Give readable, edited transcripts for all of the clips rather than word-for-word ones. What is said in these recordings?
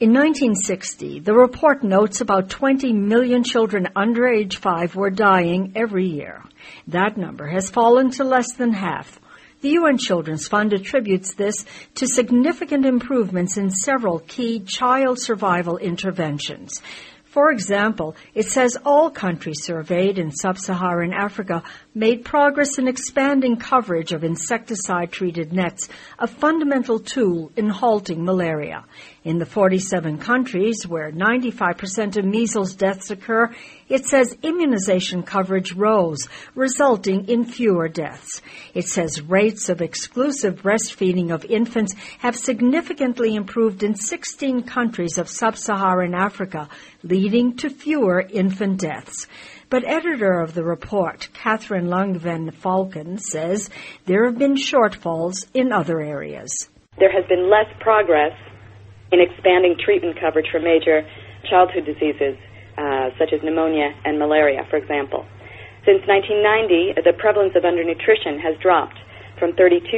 In 1960, the report notes about 20 million children under age 5 were dying every year. That number has fallen to less than half. The UN Children's Fund attributes this to significant improvements in several key child survival interventions. For example, it says all countries surveyed in sub-Saharan Africa made progress in expanding coverage of insecticide-treated nets, a fundamental tool in halting malaria. In the 47 countries where 95% of measles deaths occur, it says immunization coverage rose, resulting in fewer deaths. It says rates of exclusive breastfeeding of infants have significantly improved in 16 countries of sub-Saharan Africa, leading to fewer infant deaths. But editor of the report, Catherine Langven-Falcon, says there have been shortfalls in other areas. There has been less progress in expanding treatment coverage for major childhood diseases, such as pneumonia and malaria, for example. Since 1990, the prevalence of undernutrition has dropped from 32%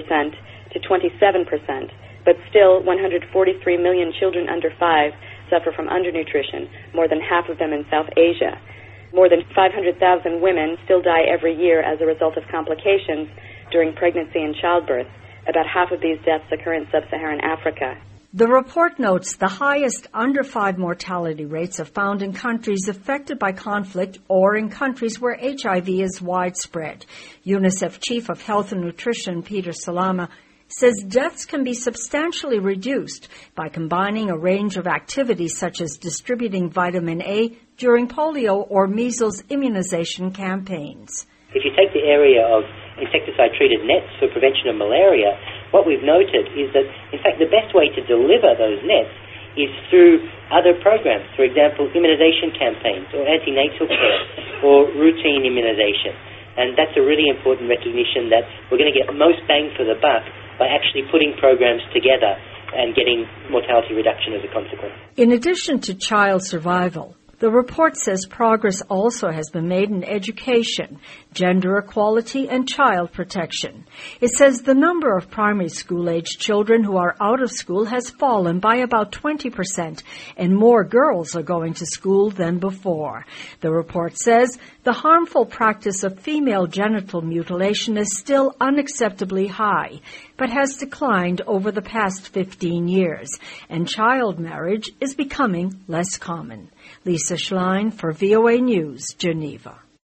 to 27%, but still 143 million children under 5 suffer from undernutrition, more than half of them in South Asia. More than 500,000 women still die every year as a result of complications during pregnancy and childbirth. About half of these deaths occur in sub-Saharan Africa. The report notes the highest under 5 mortality rates are found in countries affected by conflict or in countries where HIV is widespread. UNICEF Chief of Health and Nutrition, Peter Salama, says deaths can be substantially reduced by combining a range of activities such as distributing vitamin A during polio or measles immunization campaigns. If you take the area of insecticide-treated nets for prevention of malaria, what we've noted is that, in fact, the best way to deliver those nets is through other programs, for example, immunization campaigns or antenatal care or routine immunization. And that's a really important recognition that we're going to get most bang for the buck by actually putting programs together and getting mortality reduction as a consequence. In addition to child survival, the report says progress also has been made in education, gender equality, and child protection. It says the number of primary school-aged children who are out of school has fallen by about 20%, and more girls are going to school than before. The report says the harmful practice of female genital mutilation is still unacceptably high, but has declined over the past 15 years, and child marriage is becoming less common. Lisa Schlein for VOA News, Geneva.